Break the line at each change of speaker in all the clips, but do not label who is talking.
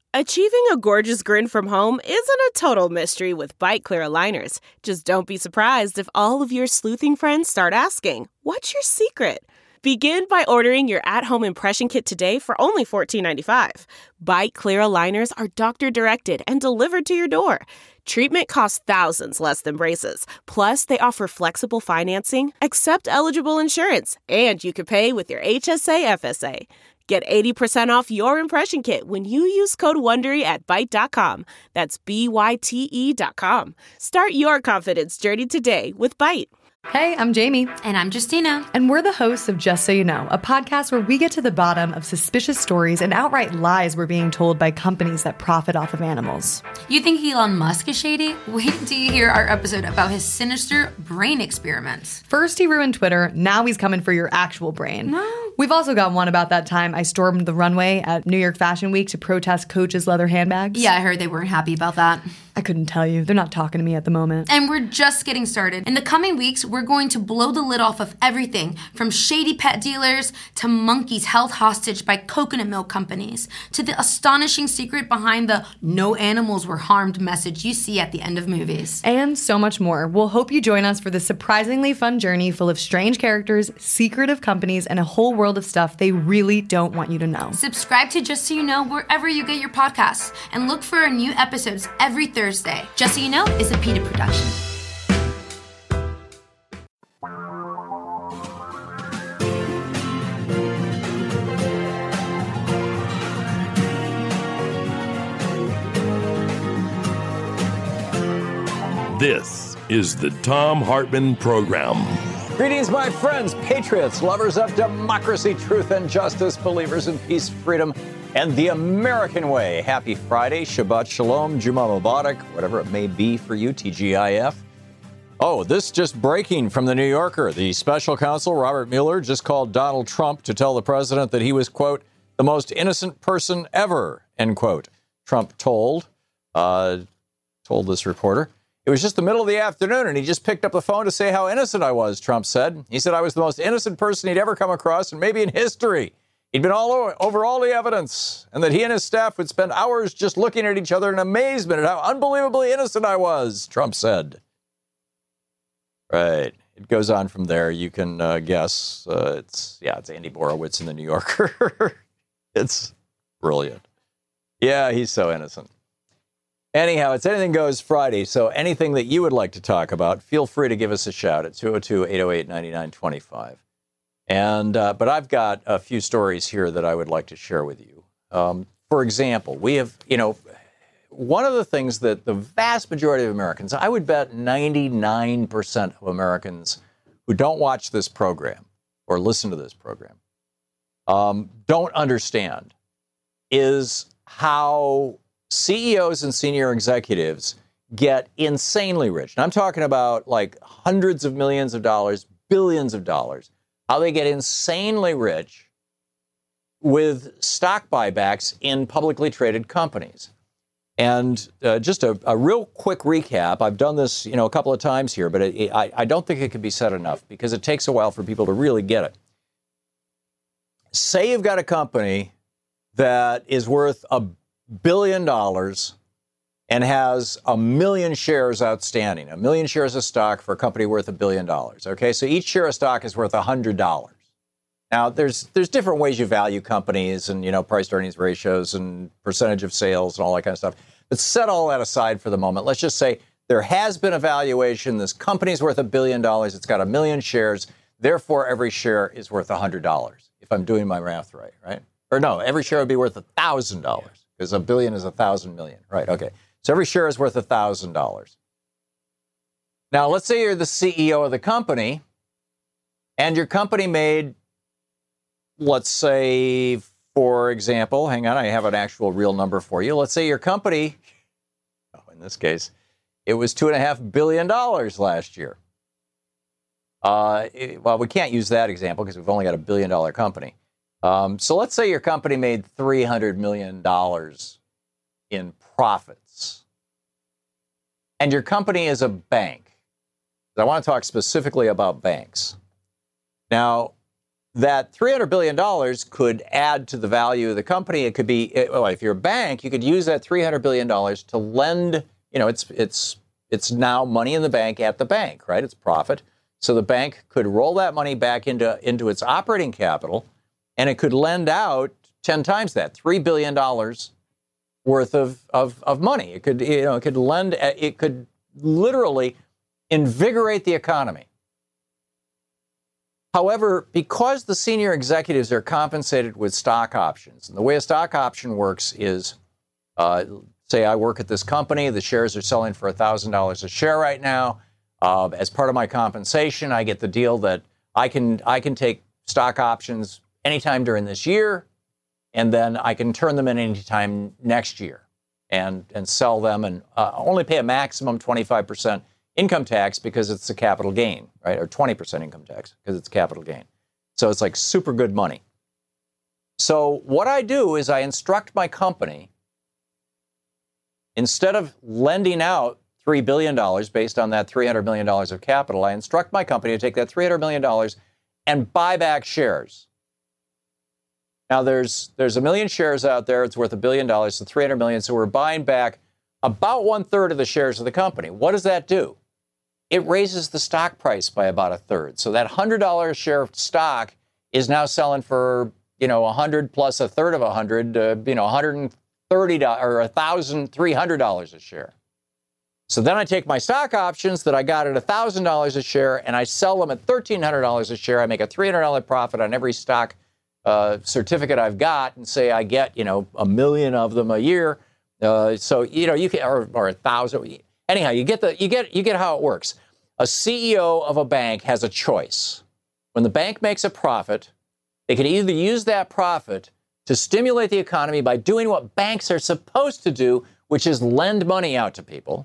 Achieving a gorgeous grin from home isn't a total mystery with Byte Clear aligners. Just don't be surprised if all of your sleuthing friends start asking, "What's your secret?" Begin by ordering your at-home impression kit today for only $14.95. Byte Clear aligners are doctor-directed and delivered to your door. Treatment costs thousands less than braces. Plus, they offer flexible financing, accept eligible insurance, and you can pay with your HSA FSA. Get 80% off your impression kit when you use code WONDERY at Byte.com. That's BYTE.com. Start your confidence journey today with Byte.
Hey, I'm Jamie.
And I'm Justina.
And we're the hosts of Just So You Know, a podcast where we get to the bottom of suspicious stories and outright lies we're being told by companies that profit off of animals.
You think Elon Musk is shady? Wait till you hear our episode about his sinister brain experiments.
First he ruined Twitter, now he's coming for your actual brain.
No.
We've also got one about that time I stormed the runway at New York Fashion Week to protest Coach's leather handbags.
Yeah, I heard they weren't happy about that.
I couldn't tell you. They're not talking to me at the moment.
And we're just getting started. In the coming weeks, we're going to blow the lid off of everything from shady pet dealers to monkeys held hostage by coconut milk companies to the astonishing secret behind the "no animals were harmed" message you see at the end of movies.
And so much more. We'll hope you join us for this surprisingly fun journey full of strange characters, secretive companies, and a whole world of stuff they really don't want you to know.
Subscribe to Just So You Know wherever you get your podcasts and look for our new episodes every Thursday. Just So You Know is a PETA production.
This is the Thom Hartmann Program.
Greetings, my friends, patriots, lovers of democracy, truth, and justice, believers in peace, freedom, and the American way. Happy Friday, Shabbat Shalom, Juma Mubarak, whatever it may be for you, TGIF. Oh, this just breaking from the New Yorker. The special counsel, Robert Mueller, just called Donald Trump to tell the president that he was, quote, the most innocent person ever, end quote. Trump told this reporter. It was just the middle of the afternoon, and he just picked up the phone to say how innocent I was, Trump said. He said I was the most innocent person he'd ever come across, and maybe in history. He'd been over all the evidence, and that he and his staff would spend hours just looking at each other in amazement at how unbelievably innocent I was, Trump said. Right. It goes on from there. You can guess. It's Andy Borowitz in the New Yorker. It's brilliant. Yeah, he's so innocent. Anyhow, it's Anything Goes Friday, so anything that you would like to talk about, feel free to give us a shout at 202-808-9925. But I've got a few stories here that I would like to share with you. For example, we have, one of the things that the vast majority of Americans, I would bet 99% of Americans who don't watch this program or listen to this program, don't understand is how CEOs and senior executives get insanely rich. And I'm talking about like hundreds of millions of dollars, billions of dollars, how they get insanely rich with stock buybacks in publicly traded companies. And just a real quick recap. I've done this, a couple of times here, but I don't think it can be said enough because it takes a while for people to really get it. Say you've got a company that is worth $1 billion and has 1 million shares outstanding, 1 million shares of stock for a company worth $1 billion. Okay, so each share of stock is worth $100. Now, there's different ways you value companies and, price to earnings ratios and percentage of sales and all that kind of stuff. But set all that aside for the moment. Let's just say there has been a valuation. This company's worth $1 billion. It's got 1 million shares. Therefore, every share is worth $100, if I'm doing my math right? Or no, every share would be worth $1,000 because $1 billion is 1,000 million. Right, okay. So every share is worth $1,000. Now, let's say you're the CEO of the company and your company made, let's say, for example, hang on, I have an actual real number for you. Let's say your company, in this case, it was $2.5 billion last year. Well, we can't use that example because we've only got $1 billion company. So let's say your company made $300 million in profits. And your company is a bank. I want to talk specifically about banks. Now, that $300 billion could add to the value of the company. It could be, well, if you're a bank, you could use that $300 billion to lend, it's now money in the bank at the bank, right? It's profit. So the bank could roll that money back into its operating capital, and it could lend out 10 times that, $3 billion worth of money. It could literally invigorate the economy. However, because the senior executives are compensated with stock options, and the way a stock option works is, say I work at this company, the shares are selling for $1,000 a share right now. As part of my compensation, I get the deal that I can take stock options anytime during this year, and then I can turn them in anytime next year and sell them and only pay a maximum 25% income tax because it's a capital gain, right? Or 20% income tax because it's capital gain. So it's like super good money. So what I do is I instruct my company, instead of lending out $3 billion based on that $300 million of capital, I instruct my company to take that $300 million and buy back shares. Now there's a million shares out there. It's worth $1 billion, so $300 million. So we're buying back about 1/3 of the shares of the company. What does that do? It raises the stock price by about 1/3. So that $100 share of stock is now selling for, 100 plus 1/3 of 100, $130 or $1,300 a share. So then I take my stock options that I got at $1,000 a share and I sell them at $1,300 a share. I make a $300 profit on every stock certificate I've got, and say I get, 1 million of them a year. So you can, or 1,000. Anyhow, you get how it works. A CEO of a bank has a choice. When the bank makes a profit, they can either use that profit to stimulate the economy by doing what banks are supposed to do, which is lend money out to people,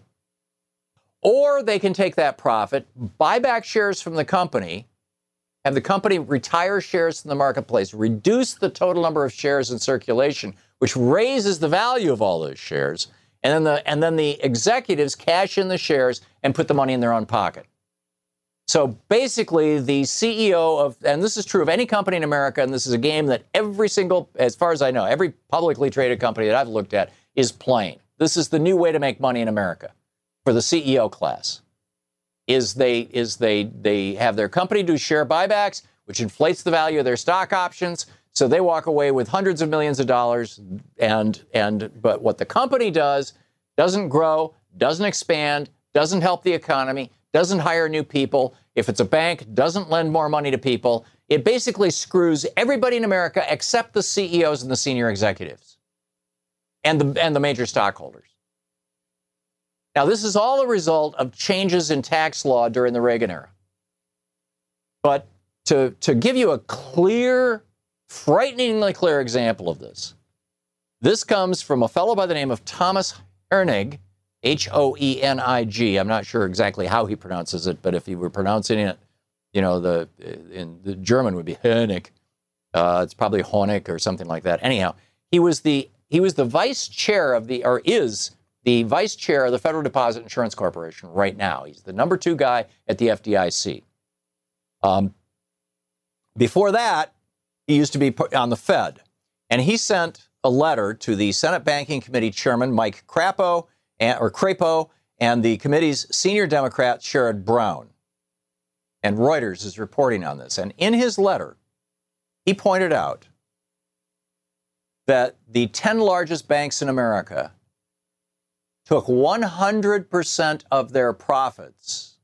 or they can take that profit, buy back shares from the company, have the company retire shares from the marketplace, reduce the total number of shares in circulation, which raises the value of all those shares, and then the executives cash in the shares and put the money in their own pocket. So basically, the CEO of, and this is true of any company in America, and this is a game that every single, as far as I know, every publicly traded company that I've looked at is playing. This is the new way to make money in America for the CEO class. They have their company do share buybacks, which inflates the value of their stock options. So they walk away with hundreds of millions of dollars. But what the company does doesn't grow, doesn't expand, doesn't help the economy, doesn't hire new people. If it's a bank, doesn't lend more money to people. It basically screws everybody in America except the CEOs and the senior executives and the major stockholders. Now, this is all a result of changes in tax law during the Reagan era. But to give you a clear, frighteningly clear example of this, this comes from a fellow by the name of Thomas Hoenig, Hoenig. I'm not sure exactly how he pronounces it, but if he were pronouncing it, in the German would be Hoenig. It's probably Honig or something like that. Anyhow, he was the vice chair of is the vice chair of the Federal Deposit Insurance Corporation right now. He's the number 2 guy at the FDIC. Before that, he used to be on the Fed. And he sent a letter to the Senate Banking Committee Chairman, Mike Crapo, and the committee's senior Democrat, Sherrod Brown. And Reuters is reporting on this. And in his letter, he pointed out that the 10 largest banks in America took 100% of their profits,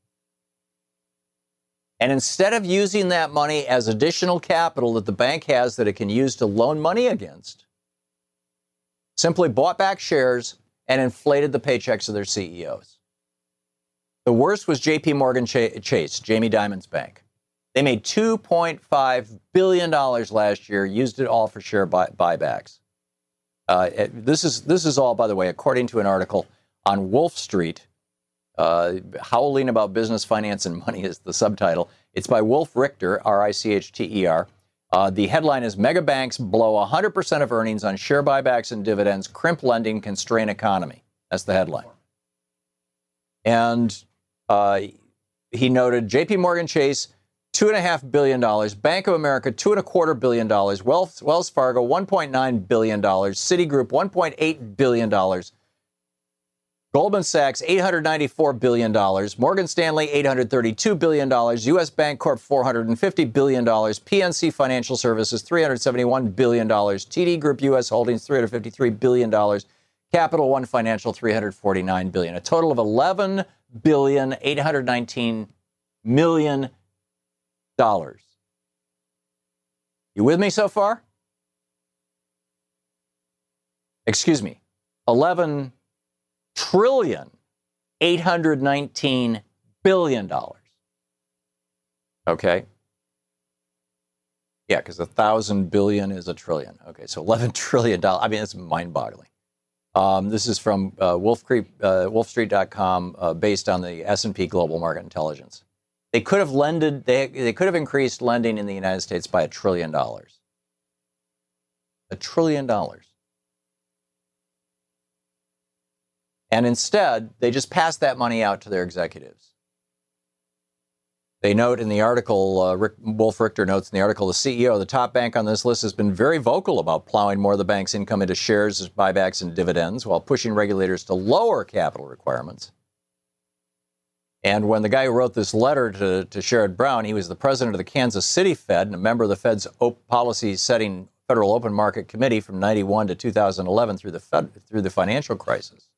and instead of using that money as additional capital that the bank has that it can use to loan money against, simply bought back shares and inflated the paychecks of their CEOs. The worst was J.P. Morgan Chase, Jamie Dimon's bank. They made $2.5 billion last year, used it all for share buybacks. This is all, by the way, according to an article on Wolf Street. Howling About Business, Finance, and Money is the subtitle. It's by Wolf Richter, Richter. The headline is Mega Banks Blow 100% of Earnings on Share Buybacks and Dividends, Crimp Lending, Constrain Economy. That's the headline. And he noted J.P. Morgan Chase $2.5 billion. Bank of America, $2.25 billion. Wells Fargo, $1.9 billion. Citigroup, $1.8 billion. Goldman Sachs, $894 billion. Morgan Stanley, $832 billion. U.S. Bancorp, $450 billion. PNC Financial Services, $371 billion. TD Group U.S. Holdings, $353 billion. Capital One Financial, $349 billion. A total of $11,819 million. You with me so far? Excuse me. $11,819 billion. Okay. Yeah, because 1,000 billion is a trillion. Okay, so $11 trillion. I mean, it's mind-boggling. This is from Wolfstreet.com, based on the S&P Global Market Intelligence. They could have they could have increased lending in the United States by $1 trillion. $1 trillion. And instead, they just passed that money out to their executives. They note in the article, Wolf Richter notes in the article, the CEO of the top bank on this list has been very vocal about plowing more of the bank's income into shares, buybacks, and dividends while pushing regulators to lower capital requirements. And when the guy who wrote this letter to Sherrod Brown, he was the president of the Kansas City Fed and a member of the Fed's policy-setting Federal Open Market Committee from 91 to 2011 through the financial crisis.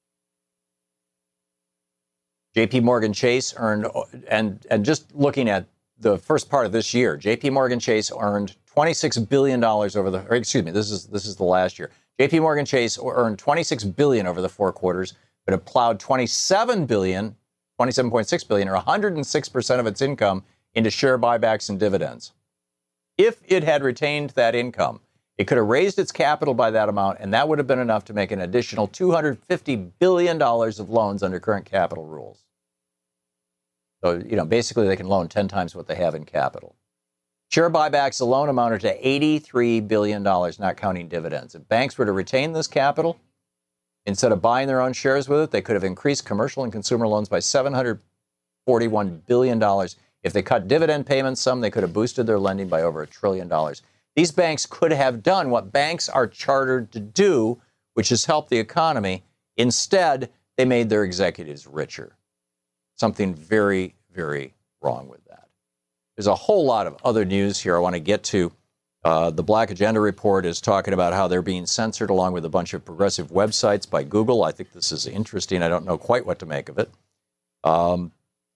J.P. Morgan Chase earned, and just looking at the first part of this year, J.P. Morgan Chase earned $26 billion this is the last year. J.P. Morgan Chase earned $26 billion over the 4 quarters, but it plowed $27.6 billion, or 106% of its income into share buybacks and dividends. If it had retained that income, it could have raised its capital by that amount, and that would have been enough to make an additional $250 billion of loans under current capital rules. So, basically they can loan 10 times what they have in capital. Share buybacks alone amounted to $83 billion, not counting dividends. If banks were to retain this capital, instead of buying their own shares with it, they could have increased commercial and consumer loans by $741 billion. If they cut dividend payments some, they could have boosted their lending by over $1 trillion. These banks could have done what banks are chartered to do, which is help the economy. Instead, they made their executives richer. Something very, very wrong with that. There's a whole lot of other news here I want to get to. The Black Agenda Report is talking about how they're being censored along with a bunch of progressive websites by Google. I think this is interesting. I don't know quite what to make of it. The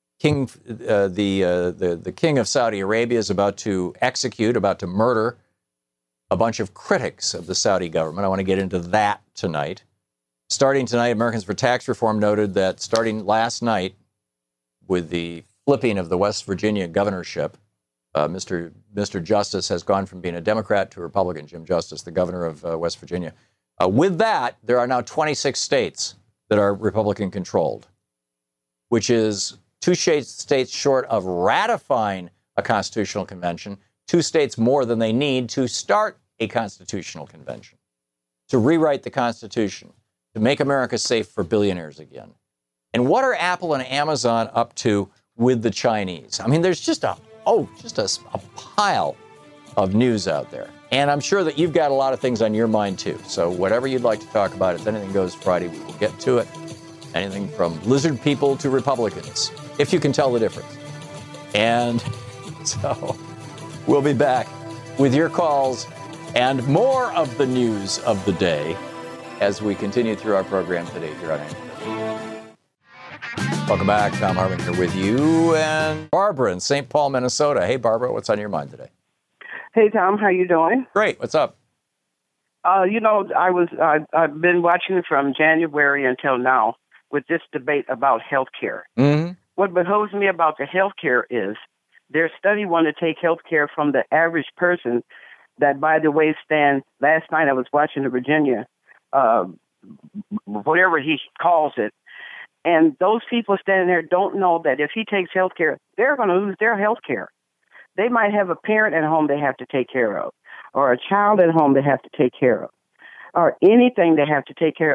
king of Saudi Arabia is about to murder a bunch of critics of the Saudi government. I want to get into that tonight. Starting tonight, Americans for Tax Reform noted that starting last night with the flipping of the West Virginia governorship, Mr. Justice has gone from being a Democrat to a Republican, Jim Justice, the governor of West Virginia. With that, there are now 26 states that are Republican-controlled, which is 2 states short of ratifying a constitutional convention, 2 states more than they need to start a constitutional convention, to rewrite the Constitution, to make America safe for billionaires again. And what are Apple and Amazon up to with the Chinese? I mean, there's just a pile of news out there. And I'm sure that you've got a lot of things on your mind, too. So whatever you'd like to talk about, it's Anything Goes Friday. We will get to it. Anything from lizard people to Republicans, if you can tell the difference. And so we'll be back with your calls and more of the news of the day as we continue through our program today here on Anything. Welcome back. Thom Hartmann here with you and Barbara in St. Paul, Minnesota. Hey, Barbara, what's on your mind today?
Hey, Tom, how you doing?
Great. What's up?
I've been watching from January until now with this debate about health care.
Mm-hmm.
What behoves me about the health care is their study wanted to take health care from the average person that, by the way, Stan, last night I was watching the Virginia, whatever he calls it, and those people standing there don't know that if he takes health care, they're going to lose their health care. They might have a parent at home they have to take care of, or a child at home they have to take care of, or anything they have to take care of.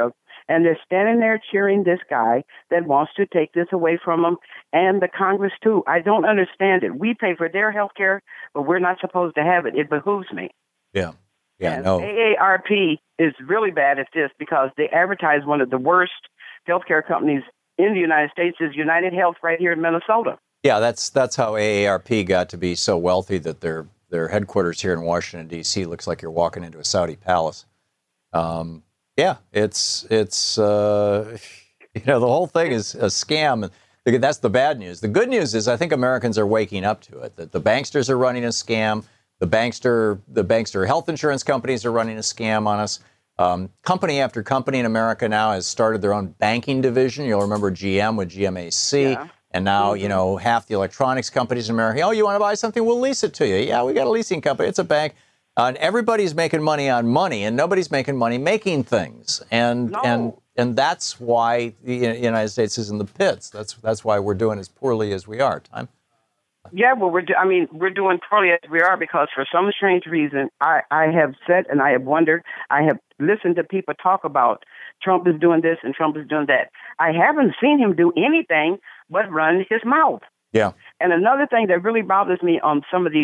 And they're standing there cheering this guy that wants to take this away from them, and the Congress, too. I don't understand it. We pay for their health care, but we're not supposed to have it. It behooves me.
Yeah. Yeah,
and
no.
AARP is really bad at this because they advertise one of the worst healthcare companies in the United States is United Health right here in Minnesota.
Yeah, that's how AARP got to be so wealthy that their headquarters here in Washington, D.C. looks like you're walking into a Saudi palace. Yeah, it's the whole thing is a scam. That's the bad news. The good news is I think Americans are waking up to it, that the banksters are running a scam. The bankster health insurance companies are running a scam on us. Company after company in America now has started their own banking division. You'll remember GM with GMAC. Yeah. And now, half the electronics companies in America, oh, you want to buy something? We'll lease it to you. Yeah, we got a leasing company. It's a bank. And everybody's making money on money, and nobody's making money making things. And that's why the United States is in the pits. That's why we're doing as poorly as we are. Time.
Yeah, well, we're doing poorly as we are because for some strange reason, I have said and I have wondered, I have listened to people talk about Trump is doing this and Trump is doing that. I haven't seen him do anything but run his mouth. Yeah. And another thing that really bothers me on some of these,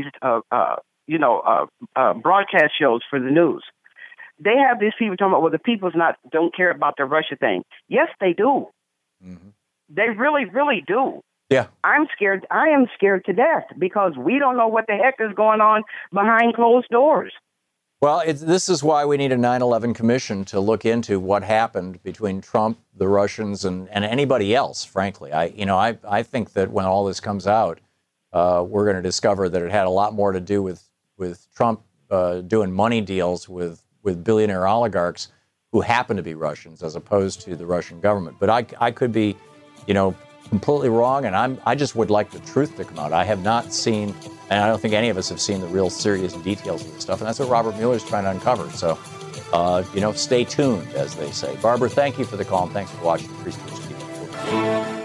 broadcast shows for the news, they have these people talking about, well, the people don't care about the Russia thing. Yes, they do. Mm-hmm. They really, really do. Yeah. I'm scared. I am scared to death because we don't know what the heck is going on behind closed doors.
Well, this is why we need a 9/11 commission to look into what happened between Trump, the Russians, and anybody else, frankly. I think that when all this comes out, we're going to discover that it had a lot more to do with Trump doing money deals with billionaire oligarchs who happen to be Russians as opposed to the Russian government. But I could be, completely wrong, and I just would like the truth to come out. I have not seen, and I don't think any of us have seen the real serious details of this stuff, and that's what Robert Mueller's trying to uncover. So, stay tuned, as they say. Barbara, thank you for the call, and thanks for watching Free Speech TV.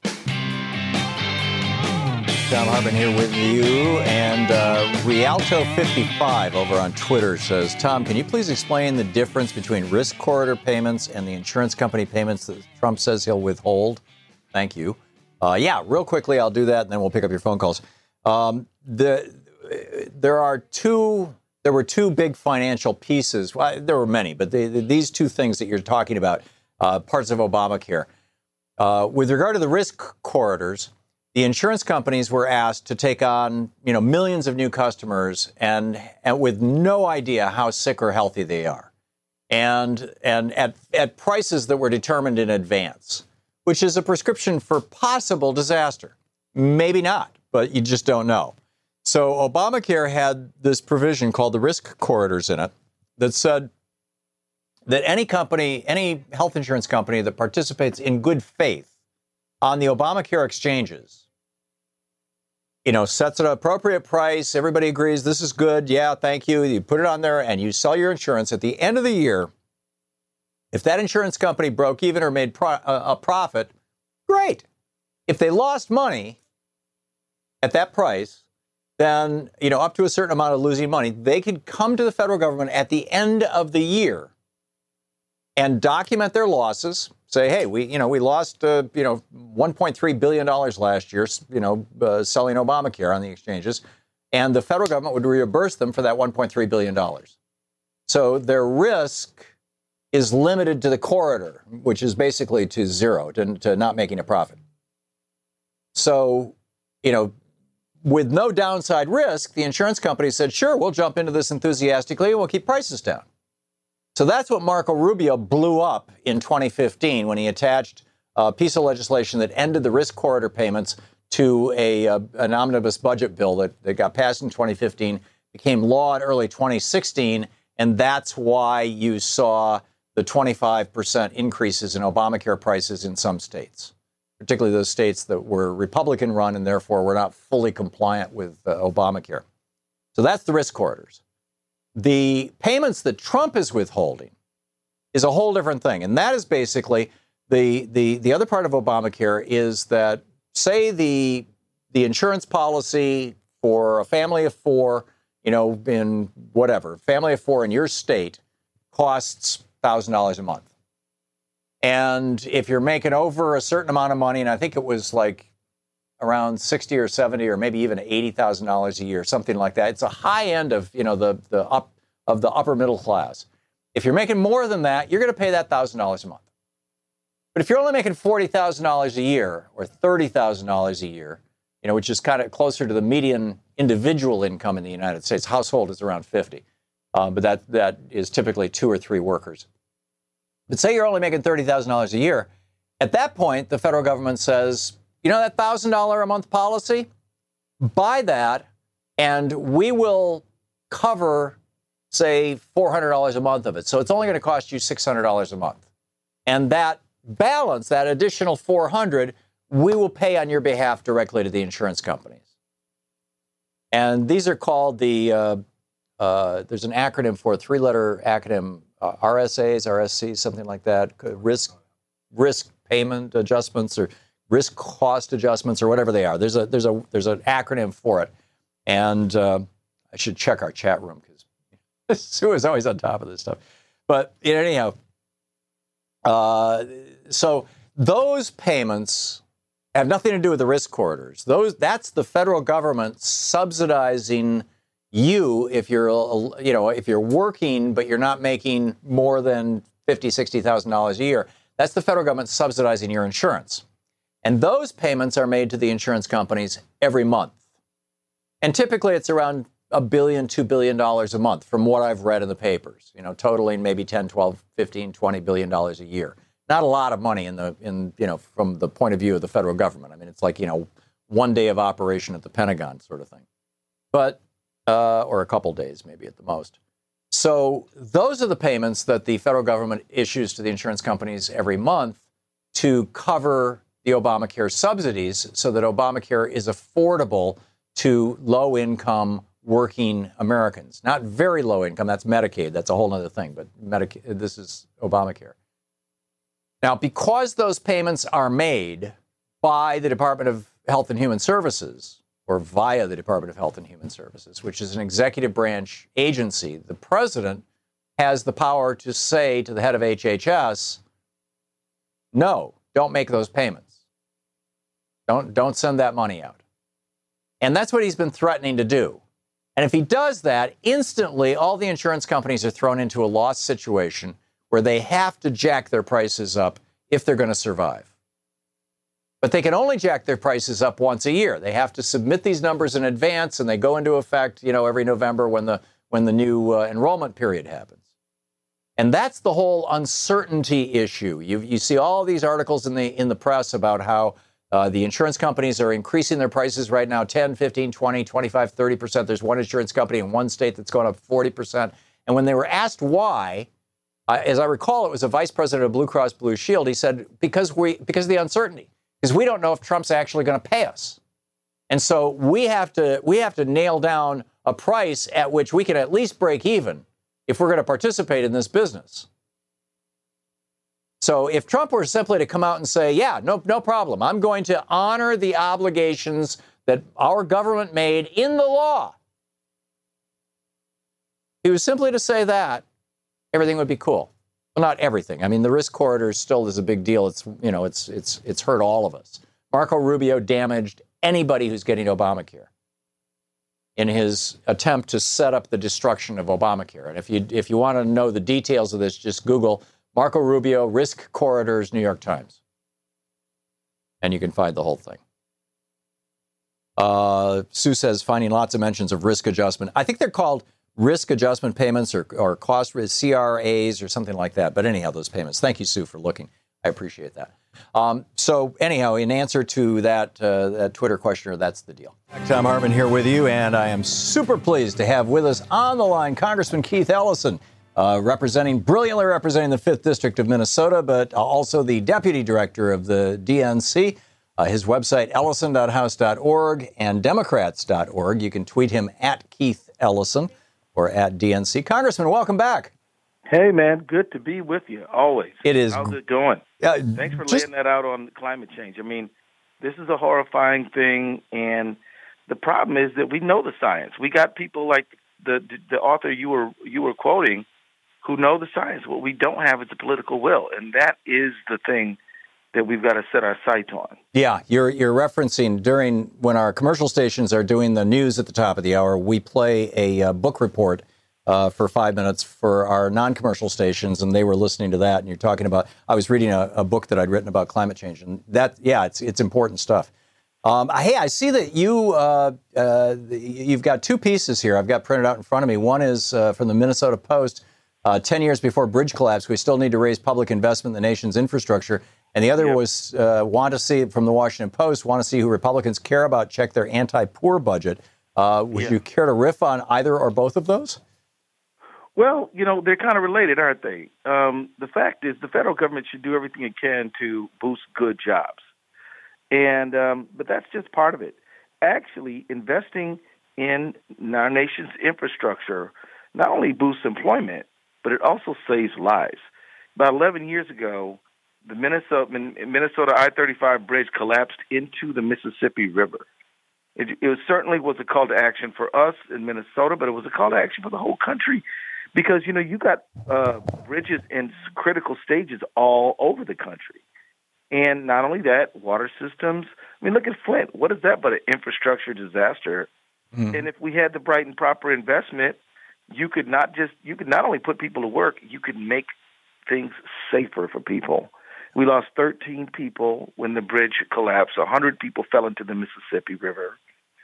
Thom Hartmann here with you, and Rialto55 over on Twitter says, Tom, can you please explain the difference between risk corridor payments and the insurance company payments that Trump says he'll withhold? Thank you. Real quickly, I'll do that, and then we'll pick up your phone calls. There were two big financial pieces. Well, there were many, but these two things that you're talking about, parts of Obamacare. With regard to the risk corridors, the insurance companies were asked to take on, millions of new customers and with no idea how sick or healthy they are, and at prices that were determined in advance, which is a prescription for possible disaster. Maybe not, but you just don't know. So Obamacare had this provision called the risk corridors in it that said that any health insurance company that participates in good faith on the Obamacare exchanges, sets an appropriate price. Everybody agrees this is good. Yeah, thank you. You put it on there and you sell your insurance. At the end of the year, if that insurance company broke even or made a profit, great. If they lost money at that price, then, up to a certain amount of losing money, they could come to the federal government at the end of the year and document their losses. Say, hey, we lost, $1.3 billion last year, selling Obamacare on the exchanges. And the federal government would reimburse them for that $1.3 billion. So their risk is limited to the corridor, which is basically to zero, to not making a profit. So, with no downside risk, the insurance company said, sure, we'll jump into this enthusiastically and we'll keep prices down. So that's what Marco Rubio blew up in 2015 when he attached a piece of legislation that ended the risk corridor payments to an omnibus budget bill that got passed in 2015, became law in early 2016, and that's why you saw the 25% increases in Obamacare prices in some states, particularly those states that were Republican-run and therefore were not fully compliant with Obamacare. So that's the risk corridors. The payments that Trump is withholding is a whole different thing. And that is basically the other part of Obamacare is that, say, the insurance policy for a family of four, in whatever, family of four in your state costs $1,000 a month. And if you're making over a certain amount of money, and I think it was like around 60 or 70 or maybe even $80,000 a year, something like that. It's a high end of, the upper middle class. If you're making more than that, you're going to pay that $1,000 a month. But if you're only making $40,000 a year or $30,000 a year, which is kind of closer to the median individual income in the United States, household is around 50, but that is typically 2 or 3 workers. But say you're only making $30,000 a year. At that point, the federal government says, that $1,000 a month policy, buy that, and we will cover, say, $400 a month of it. So it's only going to cost you $600 a month. And that balance, that additional $400, we will pay on your behalf directly to the insurance companies. And these are called there's an acronym for a 3-letter acronym, RSAs, RSCs, something like that, risk payment adjustments or risk cost adjustments or whatever they are. There's an acronym for it. And I should check our chat room because Sue is always on top of this stuff. But anyhow, so those payments have nothing to do with the risk corridors. That's the federal government subsidizing you if you're working but you're not making more than $50,000, $60,000 a year. That's the federal government subsidizing your insurance. And those payments are made to the insurance companies every month. And typically it's around $1 billion, $2 billion a month from what I've read in the papers, totaling maybe 10, 12, 15, $20 billion a year. Not a lot of money from the point of view of the federal government. I mean, it's like, 1 day of operation at the Pentagon sort of thing. But, or a couple days maybe at the most. So those are the payments that the federal government issues to the insurance companies every month to cover the Obamacare subsidies so that Obamacare is affordable to low-income working Americans. Not very low income, that's Medicaid, that's a whole other thing, but Medicaid, this is Obamacare. Now, because those payments are made by the Department of Health and Human Services, or via the Department of Health and Human Services, which is an executive branch agency, the president has the power to say to the head of HHS, no, don't make those payments. Don't send that money out. And that's what he's been threatening to do. And if he does that, instantly all the insurance companies are thrown into a loss situation where they have to jack their prices up if they're going to survive. But they can only jack their prices up once a year. They have to submit these numbers in advance, and they go into effect, every November when the new enrollment period happens. And that's the whole uncertainty issue. You see all these articles in the press about how the insurance companies are increasing their prices right now 10, 15, 20, 25, 30%. There's one insurance company in one state that's going up 40%. And when they were asked why, as I recall, it was a vice president of Blue Cross Blue Shield. He said, because of the uncertainty, because we don't know if Trump's actually going to pay us. And so we have to nail down a price at which we can at least break even if we're going to participate in this business. So if Trump were simply to come out and say, yeah, no problem, I'm going to honor the obligations that our government made in the law. If he was simply to say that, everything would be cool. Well, not everything. I mean, the risk corridor still is a big deal. It's hurt all of us. Marco Rubio damaged anybody who's getting Obamacare in his attempt to set up the destruction of Obamacare. And if you want to know the details of this, just Google Marco Rubio, Risk Corridors, New York Times. And you can find the whole thing. Sue says, finding lots of mentions of risk adjustment. I think they're called risk adjustment payments or cost risk, CRAs or something like that. But anyhow, those payments. Thank you, Sue, for looking. I appreciate that. So anyhow, in answer to that Twitter questioner, that's the deal. Tom Hartman here with you, and I am super pleased to have with us on the line Congressman Keith Ellison, brilliantly representing the 5th District of Minnesota, but also the Deputy Director of the DNC. His website, ellison.house.org and democrats.org. You can tweet him at Keith Ellison or at DNC. Congressman, welcome back.
Hey, man, good to be with you, always.
It is.
How's it going? Thanks for laying that out on climate change. I mean, this is a horrifying thing, and the problem is that we know the science. We got people like the author you were quoting who know the science. What we don't have is the political will, and that is the thing that we've got to set our sights on.
Yeah, you're referencing during when our commercial stations are doing the news at the top of the hour, we play a book report for 5 minutes for our non-commercial stations, and they were listening to that. And you're talking about, I was reading a book that I'd written about climate change, and that, yeah, it's important stuff. Hey, I see that you've got two pieces here. I've got printed out in front of me. One is from the Minnesota Post. 10 years before bridge collapse, we still need to raise public investment in the nation's infrastructure. And the other was want to see, from the Washington Post, want to see who Republicans care about, check their anti-poor budget. Would you care to riff on either or both of those?
Well, they're kind of related, aren't they? The fact is the federal government should do everything it can to boost good jobs. And but that's just part of it. Actually, investing in our nation's infrastructure not only boosts employment, but it also saves lives. About 11 years ago, the Minnesota I-35 bridge collapsed into the Mississippi River. It certainly was a call to action for us in Minnesota, but it was a call to action for the whole country because, you got bridges in critical stages all over the country. And not only that, water systems. I mean, look at Flint. What is that but an infrastructure disaster? And if we had the right and proper investment, you could not only put people to work, you could make things safer for people. We lost 13 people when the bridge collapsed. 100 people fell into the Mississippi River.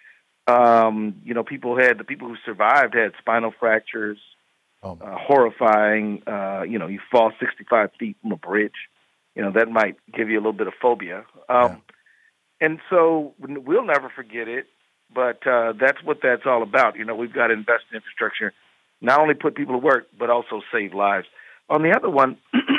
The people who survived had spinal fractures. Horrifying. You fall 65 feet from a bridge. That might give you a little bit of phobia. And so we'll never forget it, but that's what that's all about. We've got to invest in infrastructure, not only put people to work, but also save lives. On the other one,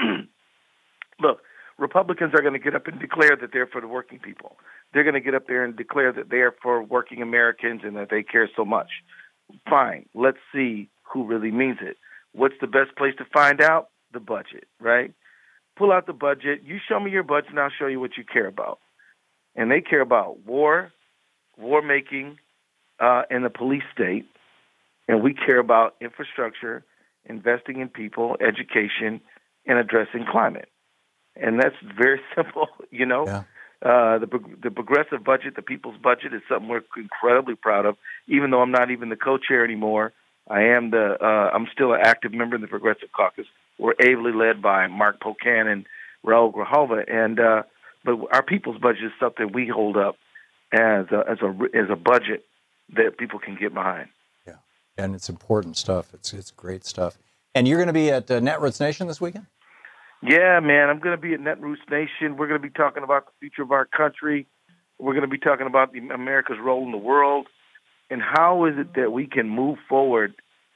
look, Republicans are going to get up and declare that they're for the working people. They're going to get up there and declare that they're for working Americans and that they care so much. Fine. Let's see who really means it. What's the best place to find out? The budget, right? Pull out the budget. You show me your budget, and I'll show you what you care about. And they care about war making, and the police state. And we care about infrastructure, investing in people, education, and addressing climate. And that's very simple, Yeah. The progressive budget, the people's budget, is something we're incredibly proud of. Even though I'm not even the co-chair anymore, I'm still an active member in the Progressive Caucus. We're ably led by Mark Pocan and Raul Grijalva, but our people's budget is something we hold up as a budget that people can get behind.
Yeah, and it's important stuff. It's great stuff. And you're going to be at Netroots Nation this weekend?
Yeah, man, I'm going to be at Netroots Nation. We're going to be talking about the future of our country. We're going to be talking about America's role in the world and how is it that we can move forward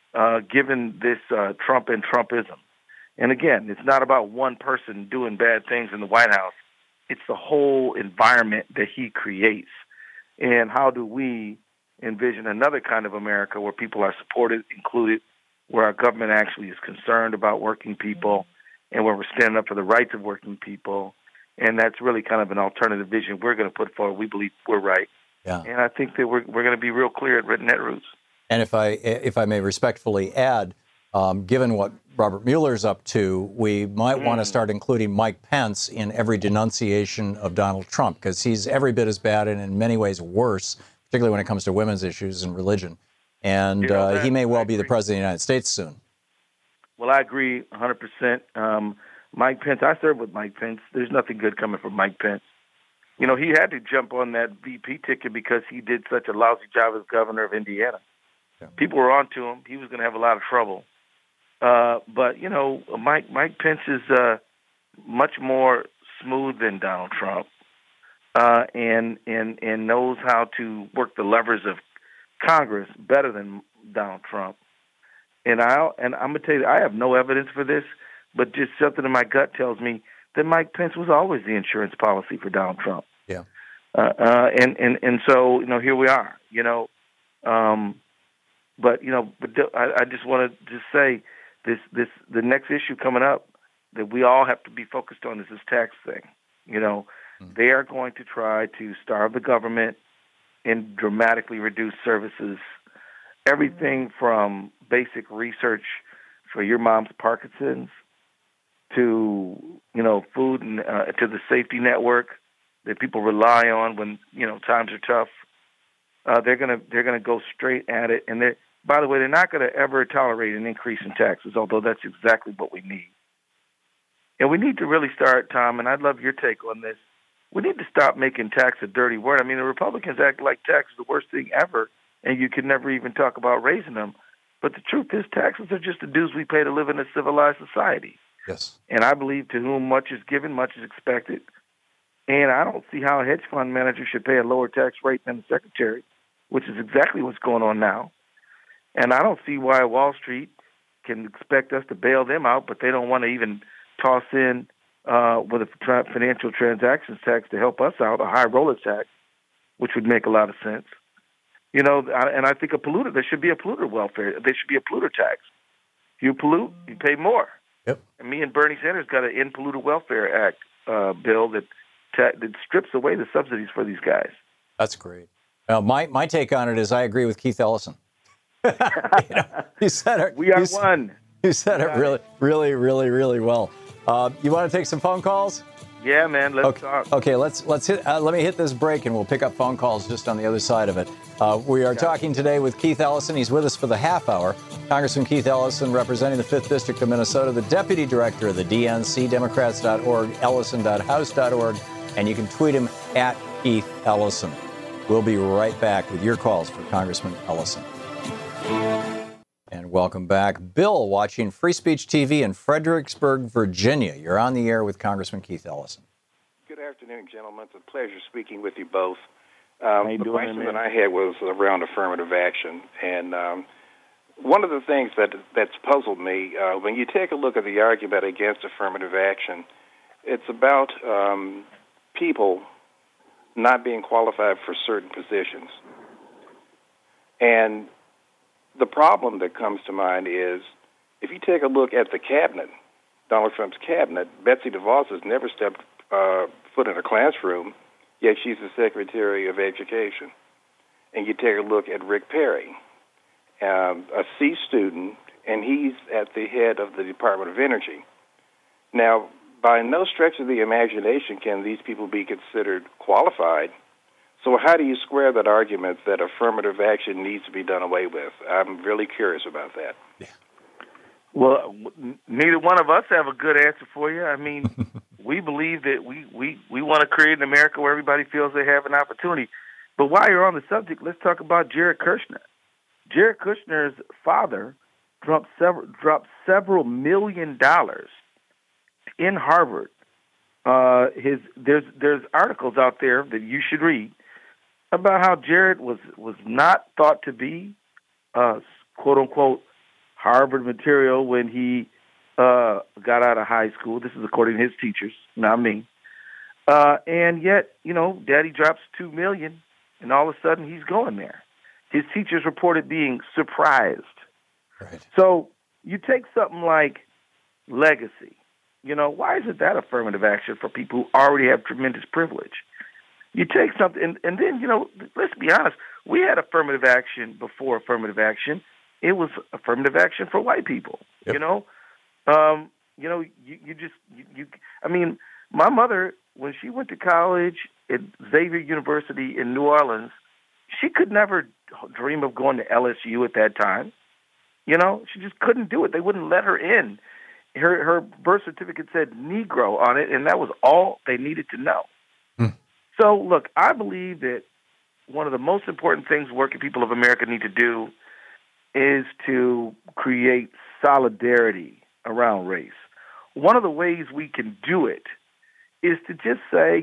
given this Trump and Trumpism. And again, it's not about one person doing bad things in the White House. It's the whole environment that he creates. And how do we envision another kind of America where people are supported, included, where our government actually is concerned about working people, and where we're standing up for the rights of working people. And that's really kind of an alternative vision we're going to put forward. We believe we're right. Yeah. And I think that we're going to be real clear at Netroots.
And if I may respectfully add, given what Robert Mueller's up to, we might want to start including Mike Pence in every denunciation of Donald Trump, because he's every bit as bad and in many ways worse, particularly when it comes to women's issues and religion. And he may well be the president of the United States soon.
Well, I agree 100%. Mike Pence, I served with Mike Pence. There's nothing good coming from Mike Pence. He had to jump on that VP ticket because he did such a lousy job as governor of Indiana. Yeah. People were on to him. He was going to have a lot of trouble. But Mike Pence is much more smooth than Donald Trump, and knows how to work the levers of Congress better than Donald Trump. And I'm gonna tell you, I have no evidence for this, but just something in my gut tells me that Mike Pence was always the insurance policy for Donald Trump.
Yeah.
And so here we are. But I just want to say the next issue coming up that we all have to be focused on is this tax thing. They are going to try to starve the government and dramatically reduce services, everything from basic research for your mom's Parkinson's, to food and to the safety network that people rely on when times are tough. They're gonna go straight at it, and by the way, they're not going to ever tolerate an increase in taxes, although that's exactly what we need. And we need to really start, Tom, and I'd love your take on this. We need to stop making tax a dirty word. I mean, the Republicans act like tax is the worst thing ever, and you can never even talk about raising them. But the truth is, taxes are just the dues we pay to live in a civilized society.
Yes.
And I believe to whom much is given, much is expected. And I don't see how a hedge fund manager should pay a lower tax rate than the secretary, which is exactly what's going on now. And I don't see why Wall Street can expect us to bail them out, but they don't want to even toss in with a financial transactions tax to help us out, a high roller tax, which would make a lot of sense. And I think there should be a polluter welfare. There should be a polluter tax. If you pollute, you pay more.
Yep.
And me and Bernie Sanders got an End Polluter Welfare Act bill that strips away the subsidies for these guys.
That's great. My take on it is I agree with Keith Ellison. You said it.
We are one.
You said it really, really, really, really well. You want to take some phone calls?
Yeah, man. Let's talk.
Okay, let's hit. Let me hit this break, and we'll pick up phone calls just on the other side of it. We are talking today with Keith Ellison. He's with us for the half hour. Congressman Keith Ellison, representing the 5th District of Minnesota, the Deputy Director of the DNC, Democrats.org, Ellison.house.org, and you can tweet him at Keith Ellison. We'll be right back with your calls for Congressman Ellison. And welcome back. Bill, watching Free Speech TV in Fredericksburg, Virginia. You're on the air with Congressman Keith Ellison.
Good afternoon, gentlemen. It's a pleasure speaking with you both.
The
question that I had was around affirmative action. And one of the things that's puzzled me, when you take a look at the argument against affirmative action, it's about people not being qualified for certain positions. And the problem that comes to mind is, if you take a look at the cabinet, Donald Trump's cabinet, Betsy DeVos has never stepped foot in a classroom, yet she's the Secretary of Education. And you take a look at Rick Perry, a C student, and he's at the head of the Department of Energy. Now, by no stretch of the imagination can these people be considered qualified. So how do you square that argument that affirmative action needs to be done away with? I'm really curious about that.
Yeah. Well, neither one of us have a good answer for you. I mean, we believe that we want to create an America where everybody feels they have an opportunity. But while you're on the subject, let's talk about Jared Kushner. Jared Kushner's father dropped several $1 million in Harvard. There's articles out there that you should read about how Jared was not thought to be quote unquote Harvard material when he got out of high school. This is according to his teachers, not me. And yet, Daddy drops $2 million, and all of a sudden he's going there. His teachers reported being surprised.
Right.
So you take something like legacy. Why isn't that affirmative action for people who already have tremendous privilege? You take something, and then, let's be honest, we had affirmative action before affirmative action. It was affirmative action for white people,
Yep.
I mean, my mother, when she went to college at Xavier University in New Orleans, she could never dream of going to LSU at that time. She just couldn't do it. They wouldn't let her in. Her birth certificate said Negro on it, and that was all they needed to know. So, look, I believe that one of the most important things working people of America need to do is to create solidarity around race. One of the ways we can do it is to just say,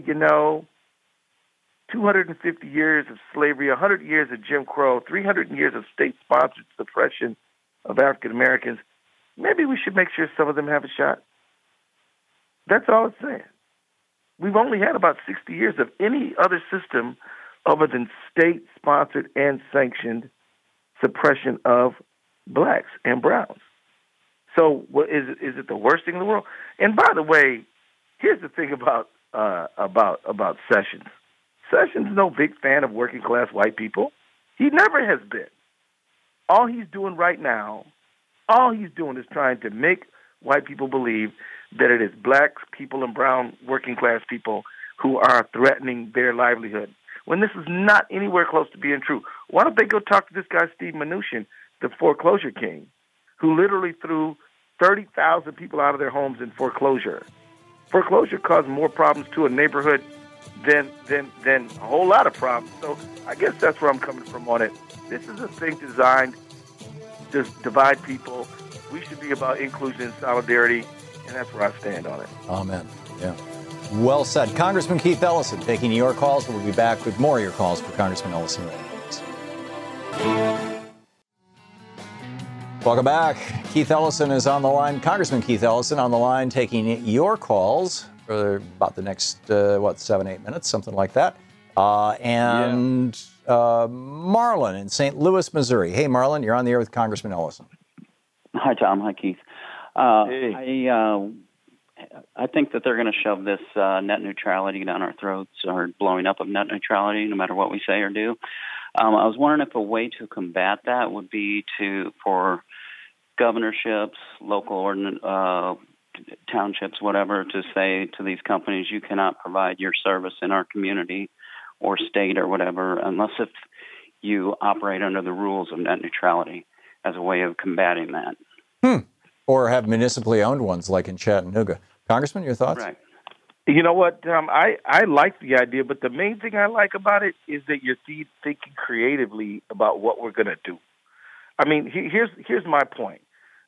250 years of slavery, 100 years of Jim Crow, 300 years of state-sponsored suppression of African Americans, maybe we should make sure some of them have a shot. That's all it's saying. We've only had about 60 years of any other system other than state-sponsored and sanctioned suppression of blacks and browns. So is it the worst thing in the world? And by the way, here's the thing about Sessions. Sessions is no big fan of working-class white people. He never has been. All he's doing right now All he's doing is trying to make white people believe that it is black people and brown working class people who are threatening their livelihood, when this is not anywhere close to being true. Why don't they go talk to this guy, Steve Mnuchin, the foreclosure king, who literally threw 30,000 people out of their homes in foreclosure. Foreclosure caused more problems to a neighborhood than a whole lot of problems. So I guess that's where I'm coming from on it. This is a thing designed to divide people. We should be about inclusion and solidarity, and that's where I stand on it.
Amen. Yeah. Well said. Congressman Keith Ellison taking your calls. We'll be back with more of your calls for Congressman Ellison. Welcome back. Keith Ellison is on the line. Congressman Keith Ellison on the line taking your calls for about the next, 7-8 minutes, something like that. Marlon in St. Louis, Missouri. Hey, Marlon, you're on the air with Congressman Ellison.
Hi, Tom. Hi, Keith.
Hey.
I think that they're going to shove this net neutrality down our throats, or blowing up of net neutrality, no matter what we say or do. I was wondering if a way to combat that would be for governorships, local townships, whatever, to say to these companies, you cannot provide your service in our community or state or whatever unless if you operate under the rules of net neutrality, as a way of combating that.
Or have municipally owned ones like in Chattanooga. Congressman, your thoughts?
Right.
You know what, Tom? I like the idea, but the main thing I like about it is that you're thinking creatively about what we're going to do. I mean, here's my point.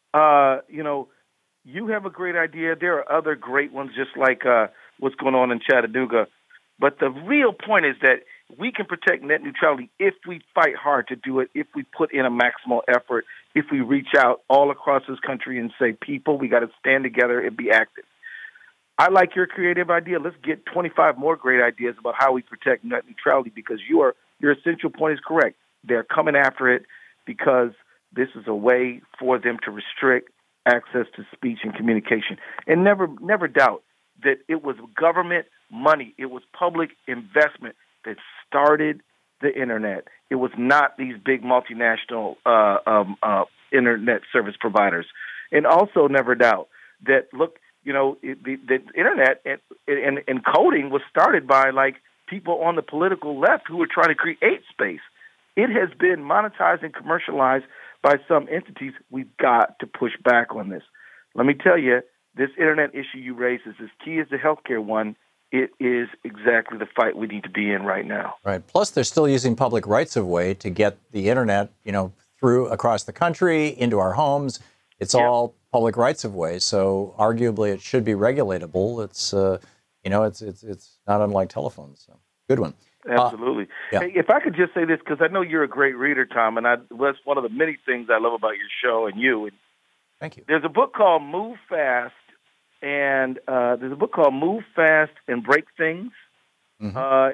You have a great idea. There are other great ones, just like what's going on in Chattanooga. But the real point is that we can protect net neutrality if we fight hard to do it, if we put in a maximal effort, if we reach out all across this country and say, people, we got to stand together and be active. I like your creative idea. Let's get 25 more great ideas about how we protect net neutrality, because your essential point is correct. They're coming after it because this is a way for them to restrict access to speech and communication. And never doubt that it was government money, it was public investment that started the Internet. It was not these big multinational Internet service providers. And also never doubt that, look, the Internet and coding was started by, like, people on the political left who were trying to create space. It has been monetized and commercialized by some entities. We've got to push back on this. Let me tell you, this Internet issue you raised is as key as the healthcare one. It is exactly the fight we need to be in right now.
Right. Plus, they're still using public rights of way to get the Internet, through across the country, into our homes. It's all public rights of way. So arguably, it should be regulatable. It's, it's not unlike telephones. So good one.
Absolutely. Hey, if I could just say this, because I know you're a great reader, Tom, and that's one of the many things I love about your show and you.
Thank you.
There's a book called Move Fast. And there's a book called Move Fast and Break Things. Mm-hmm.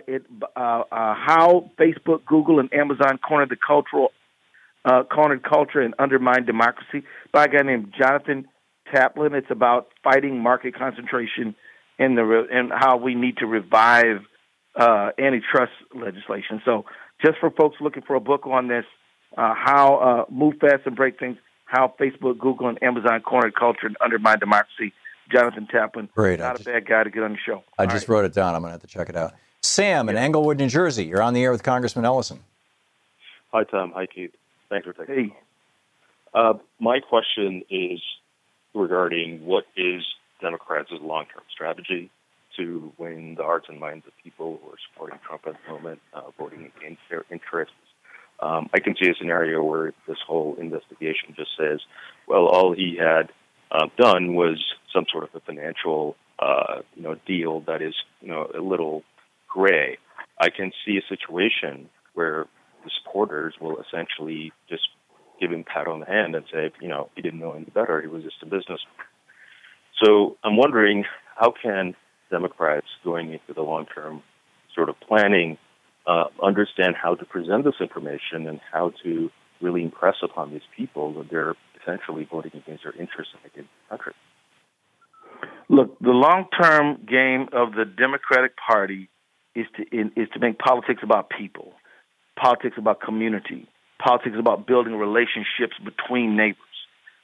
How Facebook, Google, and Amazon cornered culture and undermined democracy, by a guy named Jonathan Taplin. It's about fighting market concentration and how we need to revive antitrust legislation. So just for folks looking for a book on this, how Move Fast and Break Things, how Facebook, Google, and Amazon cornered culture and undermined democracy. Jonathan Taplin.
Great.
Not a bad guy to get on the show.
I just wrote it down. I'm going to have to check it out. Sam in Englewood, New Jersey. You're on the air with Congressman Ellison.
Hi, Tom. Hi, Keith. Thanks for taking it. My question is regarding what is Democrats' long-term strategy to win the hearts and minds of people who are supporting Trump at the moment, voting against their interests. I can see a scenario where this whole investigation just says, well, all he had done was some sort of a financial, deal that is, a little gray. I can see a situation where the supporters will essentially just give him a pat on the hand and say, he didn't know any better. He was just a businessman. So I'm wondering, how can Democrats going into the long-term sort of planning understand how to present this information and how to really impress upon these people that they're essentially voting against their interests and against the country?
Look, the long-term game of the Democratic Party is to make politics about people, politics about community, politics about building relationships between neighbors.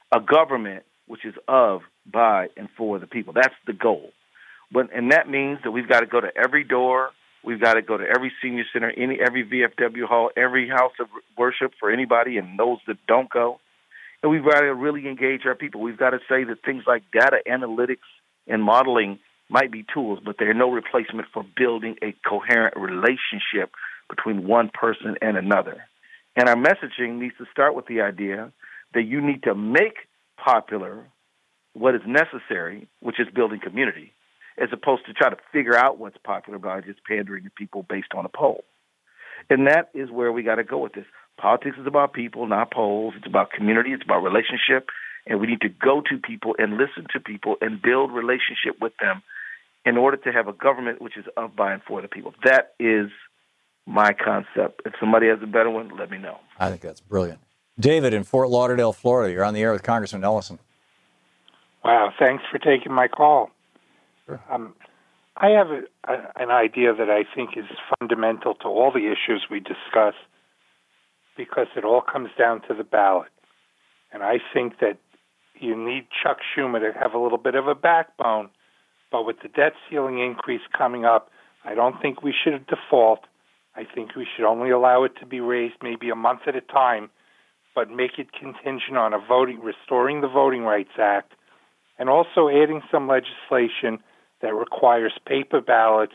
a government which is of, by, and for the people. That's the goal. And that means that we've got to go to every door. We've got to go to every senior center, every VFW hall, every house of worship for anybody and those that don't go. And we've got to really engage our people. We've got to say that things like data analytics and modeling might be tools, but they're no replacement for building a coherent relationship between one person and another. And our messaging needs to start with the idea that you need to make popular what is necessary, which is building community, as opposed to try to figure out what's popular by just pandering to people based on a poll. And that is where we got to go with this. Politics is about people, not polls. It's about community. It's about relationship. And we need to go to people and listen to people and build relationship with them in order to have a government which is of, by, and for the people. That is my concept. If somebody has a better one, let me know.
I think that's brilliant. David in Fort Lauderdale, Florida. You're on the air with Congressman Ellison.
Wow, thanks for taking my call.
Sure.
I have an idea that I think is fundamental to all the issues we discuss because it all comes down to the ballot. And I think that you need Chuck Schumer to have a little bit of a backbone, but with the debt ceiling increase coming up, I don't think we should default. I think we should only allow it to be raised maybe a month at a time, but make it contingent on restoring the Voting Rights Act, and also adding some legislation that requires paper ballots